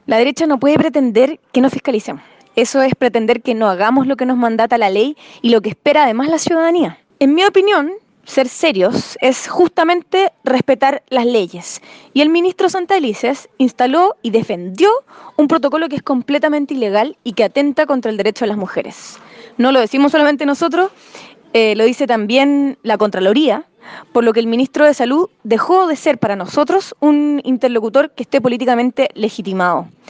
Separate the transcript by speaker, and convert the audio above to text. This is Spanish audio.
Speaker 1: La derecha no puede pretender que no fiscalicemos. Eso es pretender que no hagamos lo que nos mandata la ley y lo que espera además la ciudadanía. En mi opinión, ser serios es justamente respetar las leyes. Y el ministro Santelices instaló y defendió un protocolo que es completamente ilegal y que atenta contra el derecho de las mujeres. No lo decimos solamente nosotros, lo dice también la Contraloría, por lo que el ministro de Salud dejó de ser para nosotros un interlocutor que esté políticamente legitimado.